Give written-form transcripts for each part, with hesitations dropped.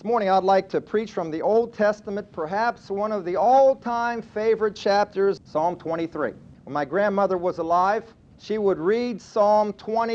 This morning I'd like to preach from the Old Testament, perhaps one of the all-time favorite chapters, Psalm 23. When my grandmother was alive, she would read Psalm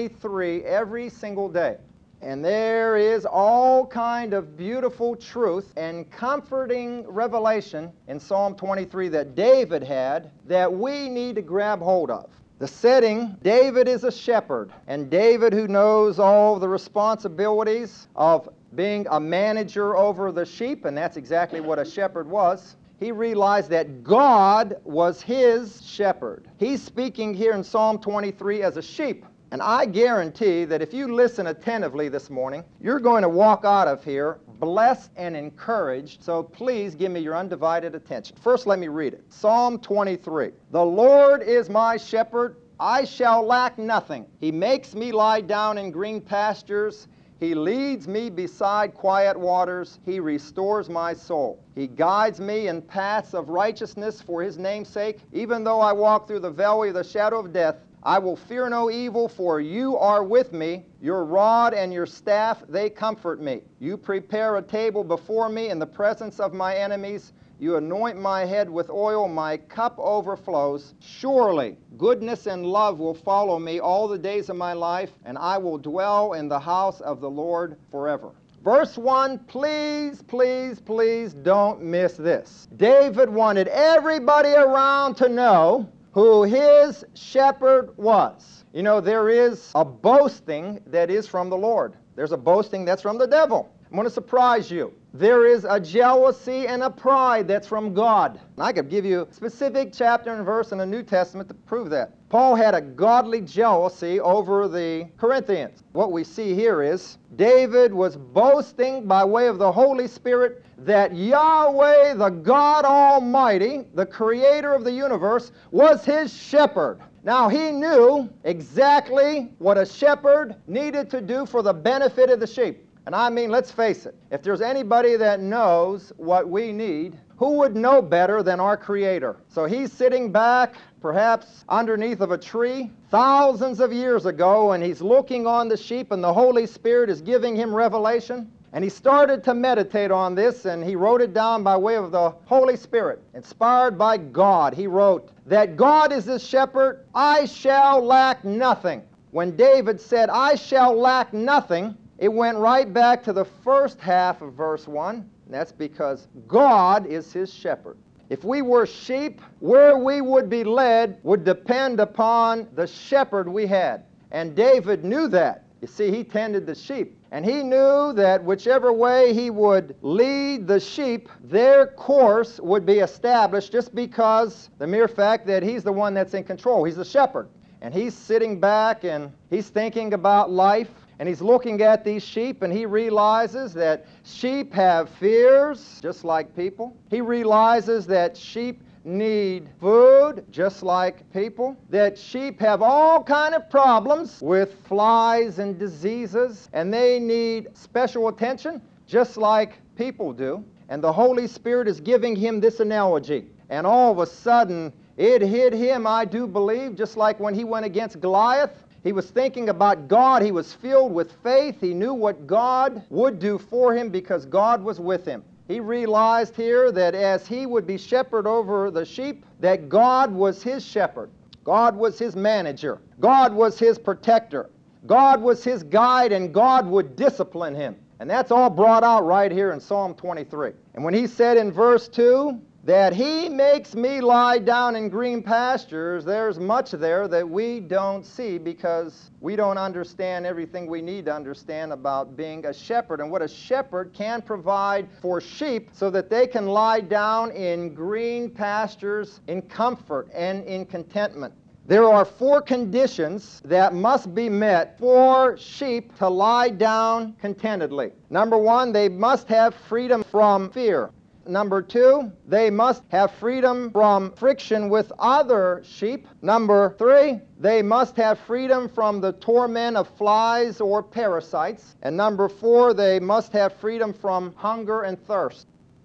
23 every single day. And there is all kind of beautiful truth and comforting revelation in Psalm 23 that David had that we need to grab hold of. The setting, David is a shepherd, and David, who knows all the responsibilities of being a manager over the sheep, and that's exactly what a shepherd was, he realized that God was his shepherd. He's speaking here in Psalm 23 as a sheep. And I guarantee that if you listen attentively this morning, you're going to walk out of here blessed and encouraged. So please give me your undivided attention. First, let me read it. Psalm 23. The Lord is my shepherd, I shall lack nothing. He makes me lie down in green pastures. He leads me beside quiet waters. He restores my soul. He guides me in paths of righteousness for his name's sake. Even though I walk through the valley of the shadow of death, I will fear no evil, for you are with me. Your rod and your staff, they comfort me. You prepare a table before me in the presence of my enemies. You anoint my head with oil, my cup overflows. Surely goodness and love will follow me all the days of my life, and I will dwell in the house of the Lord forever. Verse 1, please, please, please don't miss this. David wanted everybody around to know who his shepherd was. You know, there is a boasting that is from the Lord. There's a boasting that's from the devil. I'm going to surprise you. There is a jealousy and a pride that's from God. And I could give you a specific chapter and verse in the New Testament to prove that. Paul had a godly jealousy over the Corinthians. What we see here is David was boasting by way of the Holy Spirit that Yahweh, the God Almighty, the creator of the universe, was his shepherd. Now, he knew exactly what a shepherd needed to do for the benefit of the sheep. And I mean, let's face it, if there's anybody that knows what we need, who would know better than our Creator? So he's sitting back, perhaps underneath of a tree, thousands of years ago, and he's looking on the sheep, and the Holy Spirit is giving him revelation. And he started to meditate on this, and he wrote it down by way of the Holy Spirit. Inspired by God, he wrote that God is his shepherd, I shall lack nothing. When David said, I shall lack nothing, it went right back to the first half of verse 1. And that's because God is his shepherd. If we were sheep, where we would be led would depend upon the shepherd we had. And David knew that. You see, he tended the sheep. And he knew that whichever way he would lead the sheep, their course would be established just because the mere fact that he's the one that's in control. He's the shepherd. And he's sitting back and he's thinking about life. And he's looking at these sheep, and he realizes that sheep have fears, just like people. He realizes that sheep need food, just like people. That sheep have all kind of problems with flies and diseases, and they need special attention, just like people do. And the Holy Spirit is giving him this analogy. And all of a sudden, it hit him, I do believe, just like when he went against Goliath. He was thinking about God. He was filled with faith. He knew what God would do for him because God was with him. He realized here that as he would be shepherd over the sheep, that God was his shepherd. God was his manager. God was his protector. God was his guide, and God would discipline him. And that's all brought out right here in Psalm 23. And when he said in verse 2, that he makes me lie down in green pastures, there's much there that we don't see because we don't understand everything we need to understand about being a shepherd and what a shepherd can provide for sheep so that they can lie down in green pastures in comfort and in contentment. There are 4 conditions that must be met for sheep to lie down contentedly. Number 1, they must have freedom from fear. Number 2, they must have freedom from friction with other sheep. Number 3, they must have freedom from the torment of flies or parasites. And number 4, they must have freedom from hunger and thirst.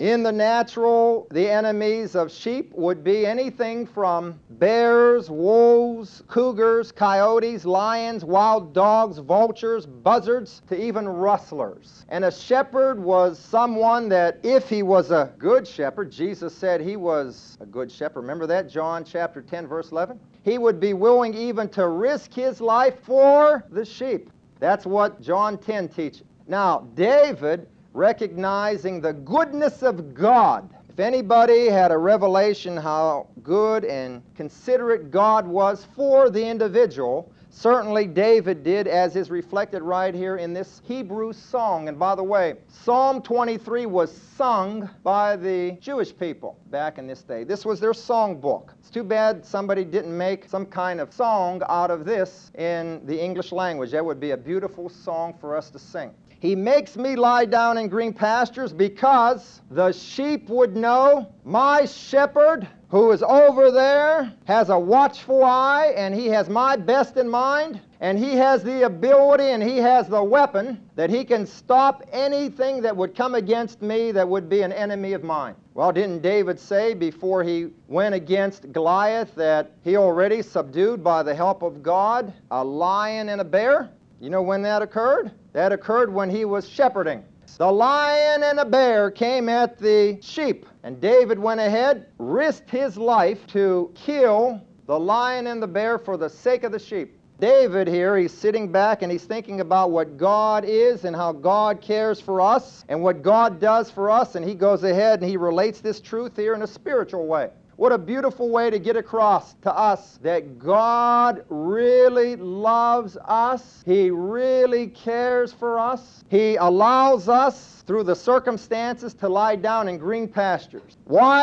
In the natural, the enemies of sheep would be anything from bears, wolves, cougars, coyotes, lions, wild dogs, vultures, buzzards, to even rustlers. And a shepherd was someone that, if he was a good shepherd, Jesus said he was a good shepherd. Remember that? John chapter 10, verse 11? He would be willing even to risk his life for the sheep. That's what John 10 teaches. Now, David, recognizing the goodness of God. If anybody had a revelation how good and considerate God was for the individual, certainly David did, as is reflected right here in this Hebrew song. And by the way, Psalm 23 was sung by the Jewish people back in this day. This was their song book. It's too bad somebody didn't make some kind of song out of this in the English language. That would be a beautiful song for us to sing. He makes me lie down in green pastures because the sheep would know my shepherd who is over there has a watchful eye, and he has my best in mind, and he has the ability and he has the weapon that he can stop anything that would come against me that would be an enemy of mine. Well, didn't David say before he went against Goliath that he already subdued by the help of God a lion and a bear? You know when that occurred? That occurred when he was shepherding. The lion and a bear came at the sheep, and David went ahead, risked his life to kill the lion and the bear for the sake of the sheep. David here, he's sitting back and he's thinking about what God is and how God cares for us and what God does for us, and he goes ahead and he relates this truth here in a spiritual way. What a beautiful way to get across to us that God really loves us. He really cares for us. He allows us, through the circumstances, to lie down in green pastures.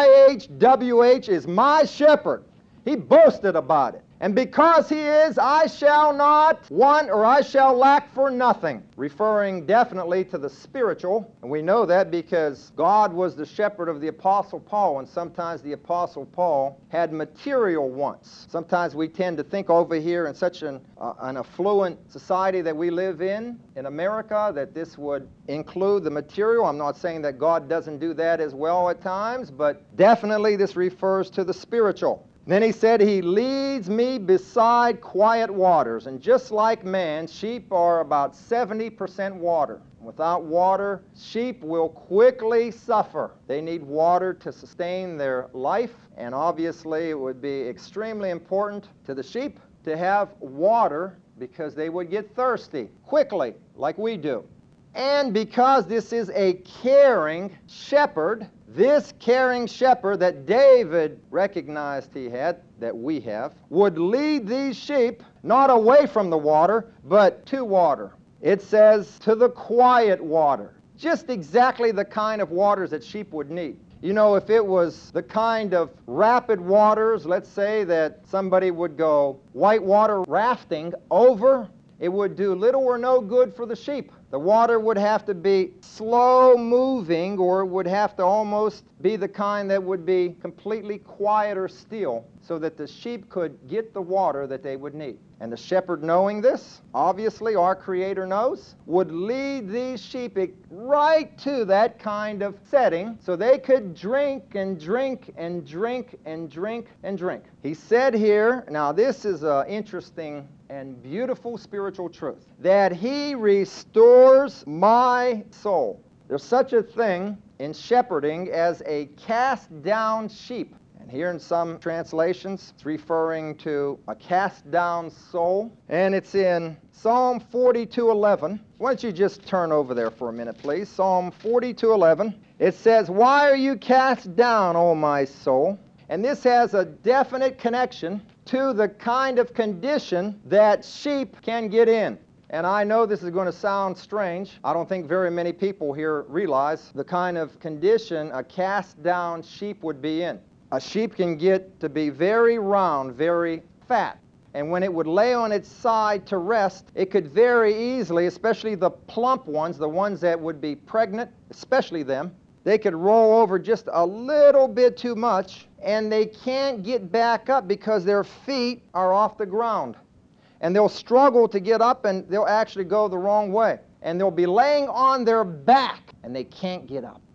YHWH is my shepherd. He boasted about it. And because he is, I shall not want, or I shall lack for nothing. Referring definitely to the spiritual. And we know that because God was the shepherd of the Apostle Paul, and sometimes the Apostle Paul had material wants. Sometimes we tend to think over here in such an affluent society that we live in America, that this would include the material. I'm not saying that God doesn't do that as well at times, but definitely this refers to the spiritual. Then he said, he leads me beside quiet waters. And just like man, sheep are about 70% water. Without water, sheep will quickly suffer. They need water to sustain their life. And obviously, it would be extremely important to the sheep to have water because they would get thirsty quickly, like we do. And because this is a caring shepherd, this caring shepherd that David recognized he had, that we have, would lead these sheep not away from the water, but to water. It says, to the quiet water. Just exactly the kind of waters that sheep would need. You know, if it was the kind of rapid waters, let's say that somebody would go whitewater rafting over, it would do little or no good for the sheep. The water would have to be slow moving, or it would have to almost be the kind that would be completely quiet or still, so that the sheep could get the water that they would need. And the shepherd, knowing this, obviously our Creator knows, would lead these sheep right to that kind of setting so they could drink and drink and drink and drink and drink. He said here, now this is an interesting and beautiful spiritual truth, that he restores my soul. There's such a thing in shepherding as a cast-down sheep. And here in some translations, it's referring to a cast-down soul. And it's in Psalm 42:11. Why don't you just turn over there for a minute, please? Psalm 42:11. It says, "Why are you cast down, O my soul?" And this has a definite connection to the kind of condition that sheep can get in. And I know this is going to sound strange. I don't think very many people here realize the kind of condition a cast-down sheep would be in. A sheep can get to be very round, very fat. And when it would lay on its side to rest, it could very easily, especially the plump ones, the ones that would be pregnant, especially them, they could roll over just a little bit too much, and they can't get back up because their feet are off the ground. And they'll struggle to get up, and they'll actually go the wrong way. And they'll be laying on their back, and they can't get up.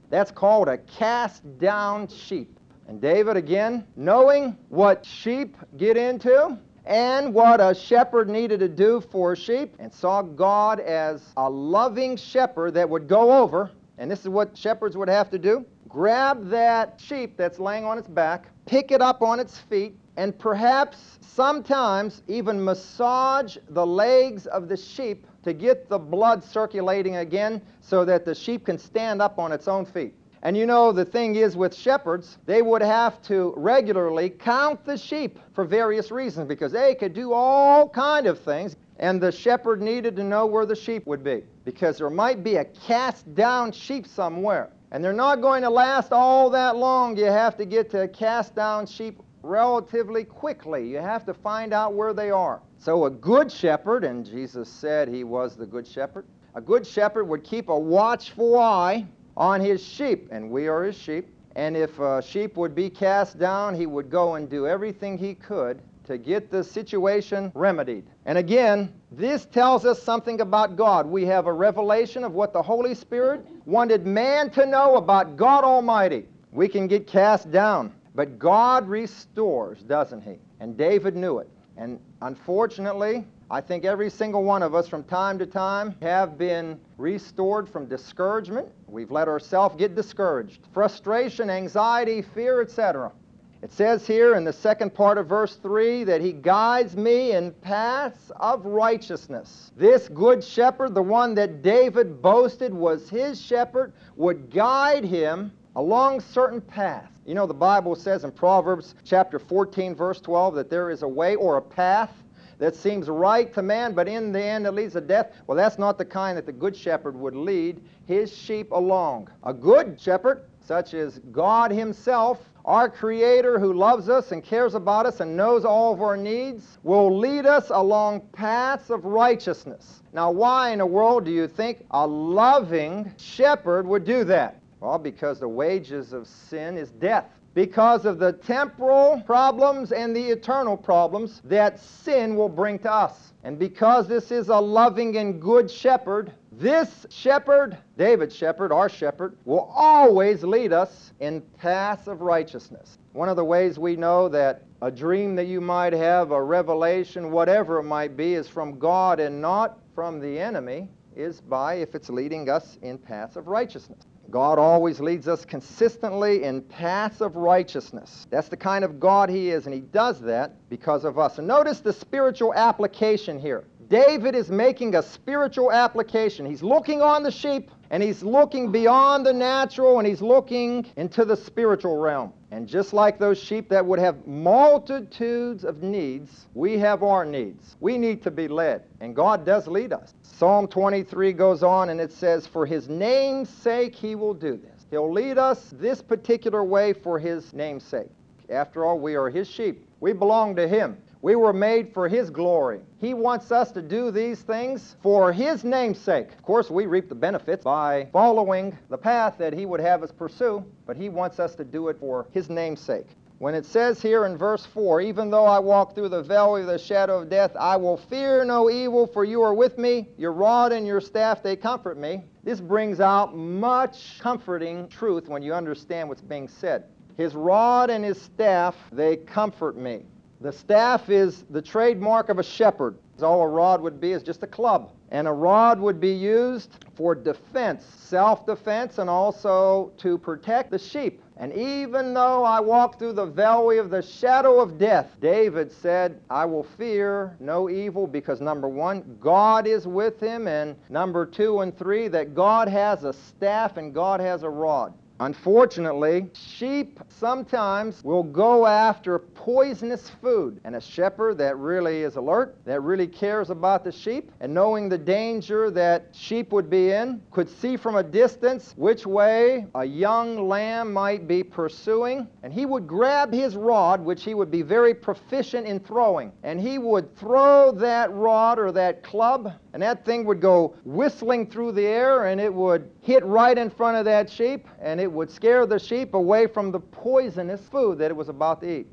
That's called a cast down sheep. And David, again, knowing what sheep get into and what a shepherd needed to do for sheep, and saw God as a loving shepherd that would go over, and this is what shepherds would have to do, grab that sheep that's laying on its back, pick it up on its feet, and perhaps sometimes even massage the legs of the sheep to get the blood circulating again so that the sheep can stand up on its own feet. And you know, the thing is with shepherds, they would have to regularly count the sheep for various reasons because they could do all kind of things, and the shepherd needed to know where the sheep would be because there might be a cast down sheep somewhere. And they're not going to last all that long. You have to get to a cast down sheep relatively quickly. You have to find out where they are. So a good shepherd, and Jesus said he was the good shepherd, a good shepherd would keep a watchful eye on his sheep, and we are his sheep. And if a sheep would be cast down, he would go and do everything he could to get the situation remedied. And again, this tells us something about God. We have a revelation of what the Holy Spirit wanted man to know about God Almighty. We can get cast down, but God restores, doesn't he? And David knew it. And unfortunately, I think every single one of us from time to time have been restored from discouragement. We've let ourselves get discouraged. Frustration, anxiety, fear, etc. It says here in the second part of verse 3 that he guides me in paths of righteousness. This good shepherd, the one that David boasted was his shepherd, would guide him along certain paths. You know, the Bible says in Proverbs chapter 14, verse 12, that there is a way or a path that seems right to man, but in the end it leads to death. Well, that's not the kind that the good shepherd would lead his sheep along. A good shepherd, such as God himself, our Creator who loves us and cares about us and knows all of our needs, will lead us along paths of righteousness. Now, why in the world do you think a loving shepherd would do that? Well, because the wages of sin is death. Because of the temporal problems and the eternal problems that sin will bring to us. And because this is a loving and good shepherd, this shepherd, David's shepherd, our shepherd, will always lead us in paths of righteousness. One of the ways we know that a dream that you might have, a revelation, whatever it might be, is from God and not from the enemy is by if it's leading us in paths of righteousness. God always leads us consistently in paths of righteousness. That's the kind of God he is, and he does that because of us. And notice the spiritual application here. David is making a spiritual application. He's looking on the sheep, and he's looking beyond the natural, and he's looking into the spiritual realm. And just like those sheep that would have multitudes of needs, we have our needs. We need to be led, and God does lead us. Psalm 23 goes on, and it says, for his name's sake he will do this. He'll lead us this particular way for his name's sake. After all, we are his sheep. We belong to him. We were made for his glory. He wants us to do these things for his name's sake. Of course, we reap the benefits by following the path that he would have us pursue, but he wants us to do it for his name's sake. When it says here in verse 4, even though I walk through the valley of the shadow of death, I will fear no evil, for you are with me. Your rod and your staff, they comfort me. This brings out much comforting truth when you understand what's being said. His rod and his staff, they comfort me. The staff is the trademark of a shepherd. All a rod would be is just a club. And a rod would be used for defense, self-defense, and also to protect the sheep. And even though I walk through the valley of the shadow of death, David said, I will fear no evil because number one, God is with him, and number 2 and 3, that God has a staff and God has a rod. Unfortunately, sheep sometimes will go after poisonous food, and a shepherd that really is alert, that really cares about the sheep, and knowing the danger that sheep would be in, could see from a distance which way a young lamb might be pursuing, and he would grab his rod, which he would be very proficient in throwing, and he would throw that rod or that club, and that thing would go whistling through the air, and it would hit right in front of that sheep, and it would scare the sheep away from the poisonous food that it was about to eat.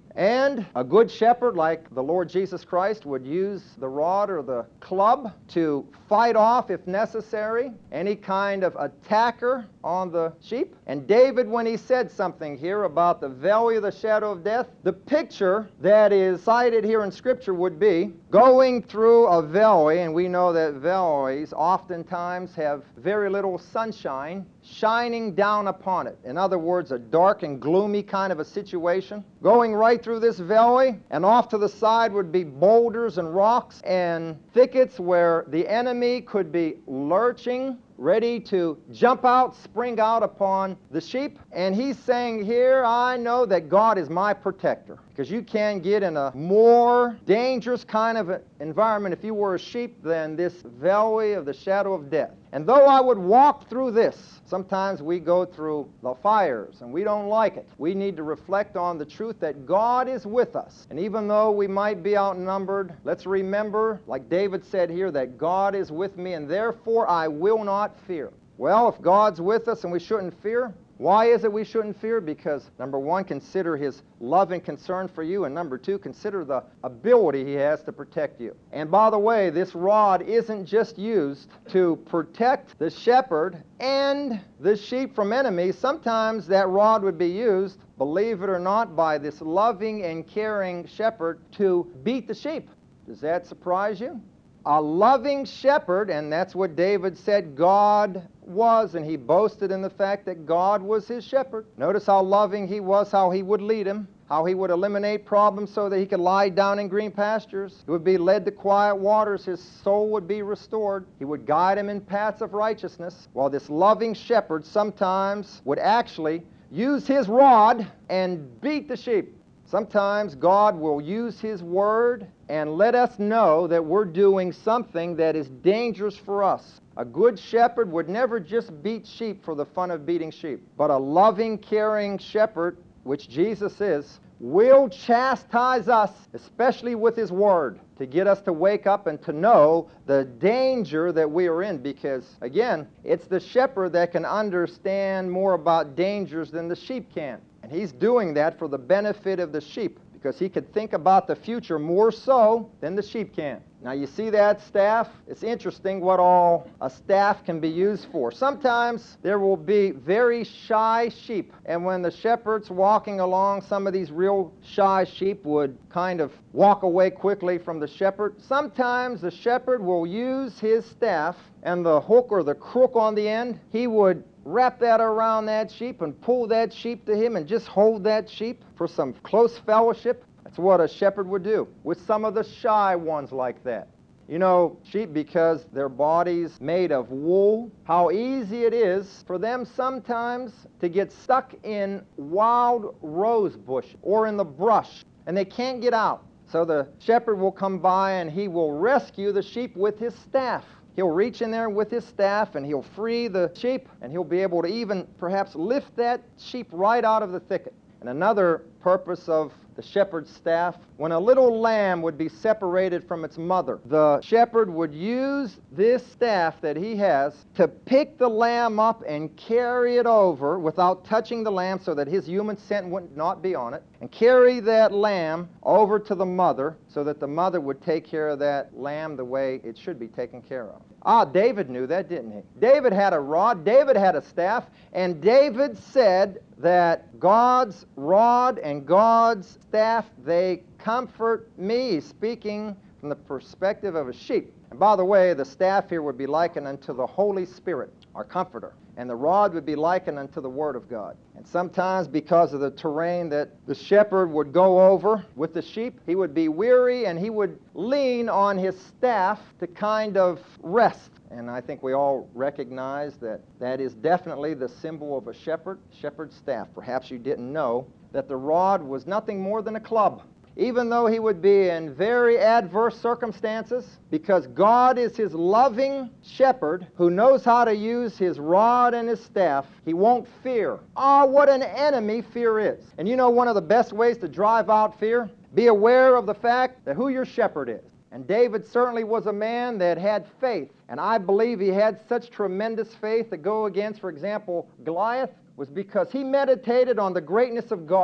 And a good shepherd, like the Lord Jesus Christ, would use the rod or the club to fight off, if necessary, any kind of attacker on the sheep. And David, when he said something here about the valley of the shadow of death, the picture that is cited here in Scripture would be going through a valley, and we know that valleys oftentimes have very little sunshine shining down upon it. In other words, a dark and gloomy kind of a situation. Going right through this valley, and off to the side would be boulders and rocks and thickets where the enemy could be lurching, ready to jump out, spring out upon the sheep. And he's saying here, I know that God is my protector. Because you can get in a more dangerous kind of environment if you were a sheep than this valley of the shadow of death. And though I would walk through this, sometimes we go through the fires and we don't like it. We need to reflect on the truth that God is with us. And even though we might be outnumbered, let's remember, like David said here, that God is with me and therefore I will not fear. Well, if God's with us and we shouldn't fear, why is it we shouldn't fear? Because, number one, consider His love and concern for you, and number two, consider the ability He has to protect you. And by the way, this rod isn't just used to protect the shepherd and the sheep from enemies. Sometimes that rod would be used, believe it or not, by this loving and caring shepherd to beat the sheep. Does that surprise you? A loving shepherd, and that's what David said God was, and he boasted in the fact that God was his shepherd. Notice how loving he was, how he would lead him, how he would eliminate problems so that he could lie down in green pastures. He would be led to quiet waters. His soul would be restored. He would guide him in paths of righteousness. While this loving shepherd sometimes would actually use his rod and beat the sheep. Sometimes God will use His Word and let us know that we're doing something that is dangerous for us. A good shepherd would never just beat sheep for the fun of beating sheep, but a loving, caring shepherd, which Jesus is, will chastise us, especially with His Word, to get us to wake up and to know the danger that we are in. Because, again, it's the shepherd that can understand more about dangers than the sheep can. And He's doing that for the benefit of the sheep, because He could think about the future more so than the sheep can. Now you see that staff? It's interesting what all a staff can be used for. Sometimes there will be very shy sheep, and when the shepherd's walking along, some of these real shy sheep would kind of walk away quickly from the shepherd. Sometimes the shepherd will use his staff, and the hook or the crook on the end, he would wrap that around that sheep and pull that sheep to him and just hold that sheep for some close fellowship. That's what a shepherd would do with some of the shy ones like that. You know, sheep, because their body's made of wool, how easy it is for them sometimes to get stuck in wild rose bush or in the brush, and they can't get out. So the shepherd will come by and he will rescue the sheep with his staff. He'll reach in there with his staff and he'll free the sheep, and he'll be able to even perhaps lift that sheep right out of the thicket. And another purpose of the shepherd's staff, when a little lamb would be separated from its mother, the shepherd would use this staff that he has to pick the lamb up and carry it over without touching the lamb, so that his human scent would not be on it, and carry that lamb over to the mother so that the mother would take care of that lamb the way it should be taken care of. David knew that, didn't he? David had a rod, David had a staff, and David said that God's rod and God's staff, they comfort me, speaking from the perspective of a sheep. And by the way, the staff here would be likened unto the Holy Spirit, our comforter, and the rod would be likened unto the Word of God. And sometimes, because of the terrain that the shepherd would go over with the sheep, he would be weary and he would lean on his staff to kind of rest. And I think we all recognize that that is definitely the symbol of a shepherd's staff. Perhaps you didn't know that the rod was nothing more than a club. Even though he would be in very adverse circumstances, because God is his loving shepherd who knows how to use his rod and his staff, he won't fear. What an enemy fear is. And you know one of the best ways to drive out fear? Be aware of the fact that who your shepherd is. And David certainly was a man that had faith. And I believe he had such tremendous faith to go against, for example, Goliath, was because he meditated on the greatness of God.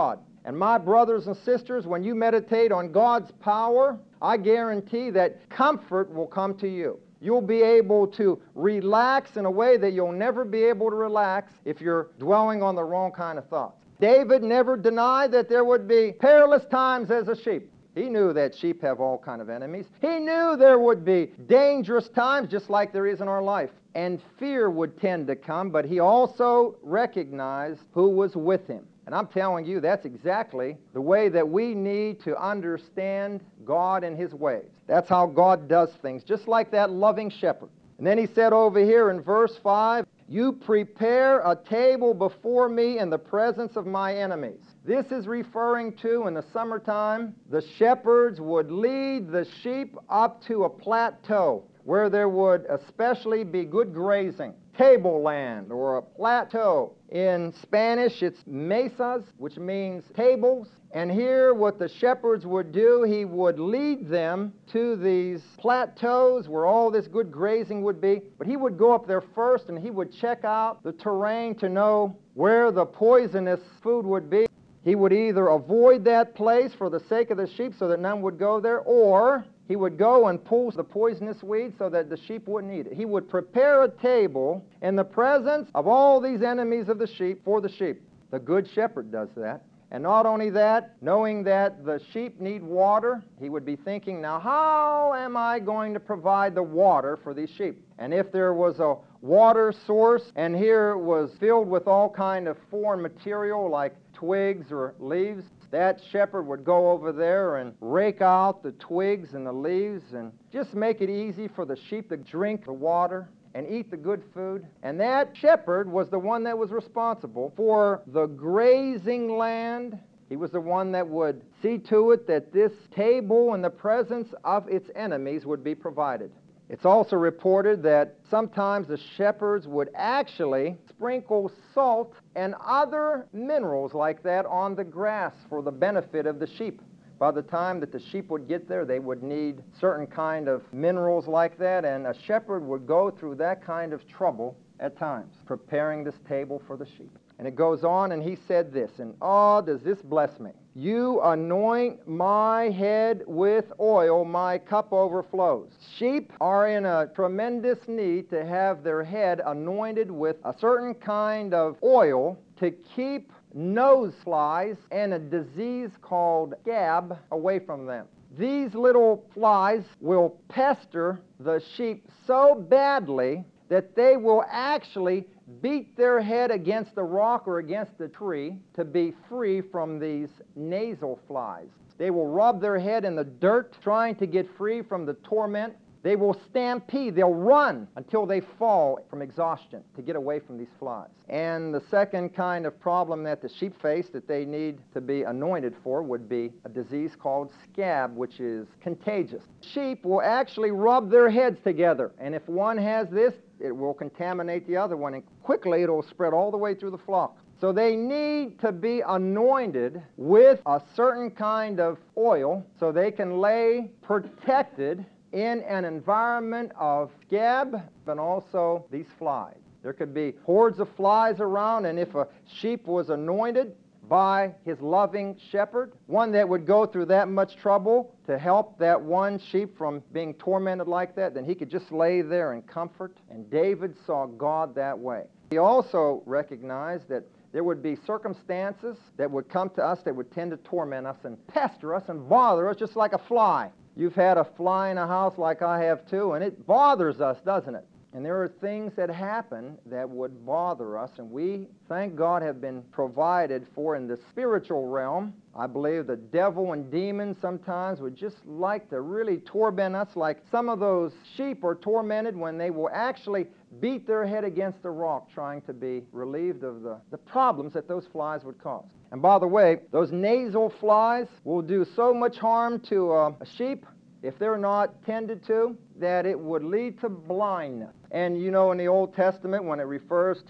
And my brothers and sisters, when you meditate on God's power, I guarantee that comfort will come to you. You'll be able to relax in a way that you'll never be able to relax if you're dwelling on the wrong kind of thoughts. David never denied that there would be perilous times as a sheep. He knew that sheep have all kind of enemies. He knew there would be dangerous times just like there is in our life. And fear would tend to come, but he also recognized who was with him. And I'm telling you, that's exactly the way that we need to understand God and His ways. That's how God does things, just like that loving shepherd. And then he said over here in verse 5, "You prepare a table before me in the presence of my enemies." This is referring to, in the summertime, the shepherds would lead the sheep up to a plateau where there would especially be good grazing. Tableland, or a plateau. In Spanish, it's mesas, which means tables. And here, what the shepherds would do, he would lead them to these plateaus where all this good grazing would be. But he would go up there first, and he would check out the terrain to know where the poisonous food would be. He would either avoid that place for the sake of the sheep so that none would go there, or he would go and pull the poisonous weed so that the sheep wouldn't eat it. He would prepare a table in the presence of all these enemies of the sheep for the sheep. The good shepherd does that. And not only that, knowing that the sheep need water, he would be thinking, now how am I going to provide the water for these sheep? And if there was a water source, and here it was filled with all kind of foreign material like twigs or leaves, that shepherd would go over there and rake out the twigs and the leaves and just make it easy for the sheep to drink the water and eat the good food. And that shepherd was the one that was responsible for the grazing land. He was the one that would see to it that this table in the presence of its enemies would be provided. It's also reported that sometimes the shepherds would actually sprinkle salt and other minerals like that on the grass for the benefit of the sheep. By the time that the sheep would get there, they would need certain kind of minerals like that, and a shepherd would go through that kind of trouble at times, preparing this table for the sheep. And it goes on, and he said this, and oh, does this bless me. "You anoint my head with oil, my cup overflows." Sheep are in a tremendous need to have their head anointed with a certain kind of oil to keep nose flies and a disease called scab away from them. These little flies will pester the sheep so badly that they will actually beat their head against the rock or against the tree to be free from these nasal flies. They will rub their head in the dirt trying to get free from the torment. They will stampede. They'll run until they fall from exhaustion to get away from these flies. And the second kind of problem that the sheep face that they need to be anointed for would be a disease called scab, which is contagious. Sheep will actually rub their heads together, and if one has this, it will contaminate the other one, and quickly it will spread all the way through the flock. So they need to be anointed with a certain kind of oil so they can lay protected in an environment of scab and also these flies. There could be hordes of flies around, and if a sheep was anointed by his loving shepherd, one that would go through that much trouble to help that one sheep from being tormented like that, then he could just lay there in comfort. And David saw God that way. He also recognized that there would be circumstances that would come to us that would tend to torment us and pester us and bother us just like a fly. You've had a fly in a house like I have too, and it bothers us, doesn't it? And there are things that happen that would bother us, and we, thank God, have been provided for in the spiritual realm. I believe the devil and demons sometimes would just like to really torment us like some of those sheep are tormented when they will actually beat their head against the rock trying to be relieved of the problems that those flies would cause. And by the way, those nasal flies will do so much harm to a sheep if they're not tended to, that it would lead to blindness. And you know, in the Old Testament, when it refers to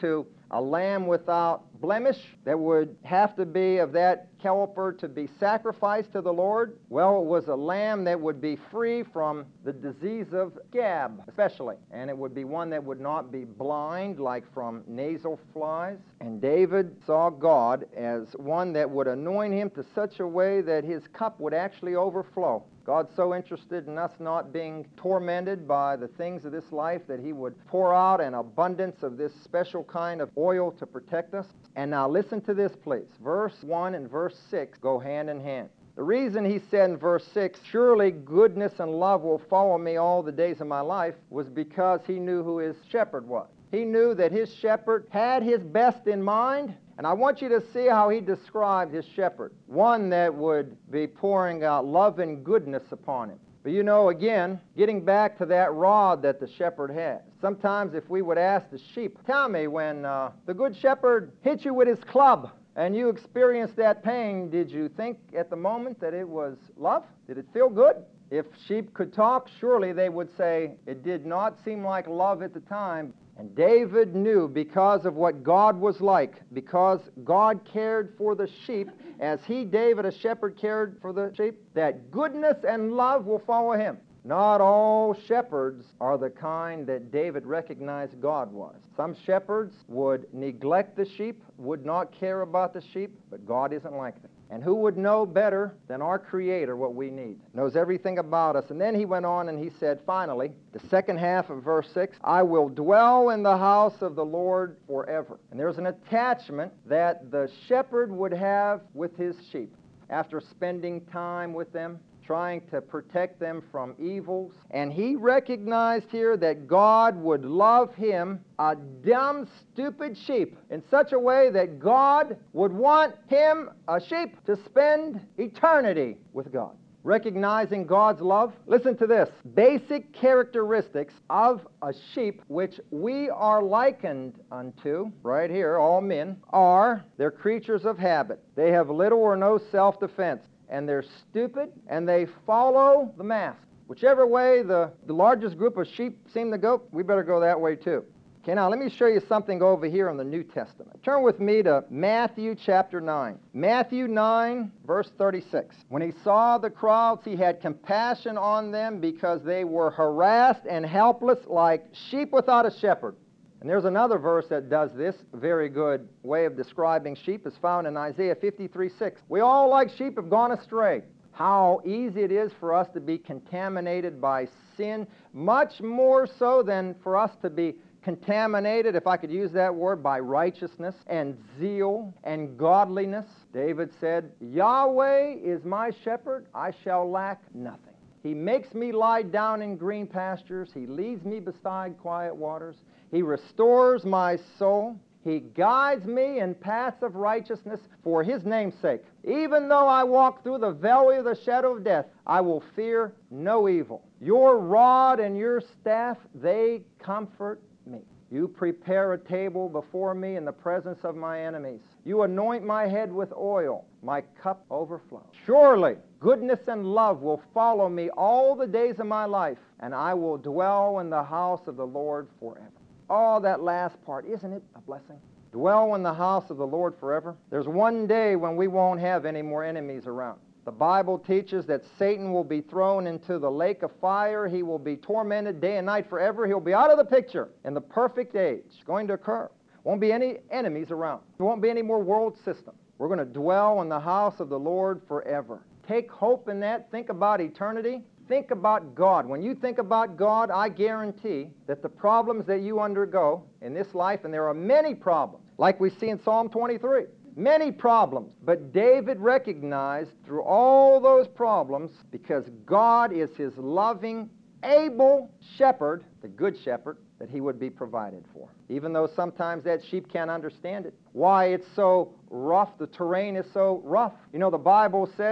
a lamb without blemish that would have to be of that caliber to be sacrificed to the Lord? Well, it was a lamb that would be free from the disease of scab, especially. And it would be one that would not be blind, like from nasal flies. And David saw God as one that would anoint him to such a way that his cup would actually overflow. God's so interested in us not being tormented by the things of this life that he would pour out an abundance of this special kind of oil to protect us. And now listen to this, please. Verse 1 and verse 6 go hand in hand. The reason he said in verse 6, surely goodness and love will follow me all the days of my life, was because he knew who his shepherd was. He knew that his shepherd had his best in mind. And I want you to see how he described his shepherd. One that would be pouring out love and goodness upon him. But you know, again, getting back to that rod that the shepherd has. Sometimes if we would ask the sheep, tell me, when the good shepherd hit you with his club and you experienced that pain, did you think at the moment that it was love? Did it feel good? If sheep could talk, surely they would say it did not seem like love at the time. And David knew, because of what God was like, because God cared for the sheep, as he, David, a shepherd, cared for the sheep, that goodness and love will follow him. Not all shepherds are the kind that David recognized God was. Some shepherds would neglect the sheep, would not care about the sheep, but God isn't like that. And who would know better than our Creator what we need? Knows everything about us. And then he went on and he said, finally, the second half of verse 6, I will dwell in the house of the Lord forever. And there's an attachment that the shepherd would have with his sheep after spending time with them, trying to protect them from evils. And he recognized here that God would love him, a dumb, stupid sheep, in such a way that God would want him, a sheep, to spend eternity with God. Recognizing God's love, listen to this. Basic characteristics of a sheep which we are likened unto, right here, all men, are they're creatures of habit. They have little or no self-defense. And they're stupid, and they follow the mass. Whichever way the largest group of sheep seem to go, we better go that way too. Okay, now let me show you something over here in the New Testament. Turn with me to Matthew chapter 9. Matthew 9, verse 36. When he saw the crowds, he had compassion on them because they were harassed and helpless like sheep without a shepherd. And there's another verse that does this very good way of describing sheep, is found in Isaiah 53:6. We all like sheep have gone astray. How easy it is for us to be contaminated by sin, much more so than for us to be contaminated, if I could use that word, by righteousness and zeal and godliness. David said, Yahweh is my shepherd, I shall lack nothing. He makes me lie down in green pastures. He leads me beside quiet waters. He restores my soul. He guides me in paths of righteousness for his name's sake. Even though I walk through the valley of the shadow of death, I will fear no evil. Your rod and your staff, they comfort me. You prepare a table before me in the presence of my enemies. You anoint my head with oil. My cup overflows. Surely goodness and love will follow me all the days of my life, and I will dwell in the house of the Lord forever. Oh, that last part, isn't it a blessing? Dwell in the house of the Lord forever. There's one day when we won't have any more enemies around. The Bible teaches that Satan will be thrown into the lake of fire. He will be tormented day and night forever. He'll be out of the picture in the perfect age. It's going to occur. Won't be any enemies around. There won't be any more world system. We're going to dwell in the house of the Lord forever. Take hope in that. Think about eternity. Think about God. When you think about God, I guarantee that the problems that you undergo in this life, and there are many problems, like we see in Psalm 23, many problems, but David recognized through all those problems, because God is his loving, able shepherd, the good shepherd, that he would be provided for. Even though sometimes that sheep can't understand it. Why it's so rough, the terrain is so rough. You know, the Bible says,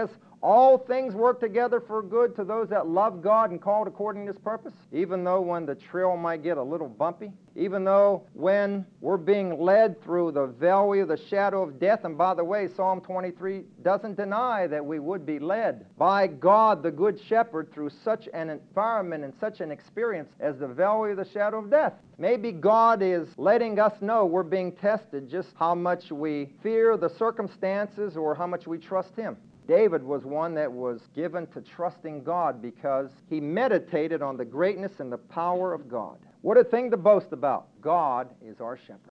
all things work together for good to those that love God and called according to His purpose? Even though when the trail might get a little bumpy, even though when we're being led through the valley of the shadow of death, and by the way, Psalm 23 doesn't deny that we would be led by God, the Good Shepherd, through such an environment and such an experience as the valley of the shadow of death. Maybe God is letting us know we're being tested just how much we fear the circumstances or how much we trust Him. David was one that was given to trusting God because he meditated on the greatness and the power of God. What a thing to boast about. God is our shepherd.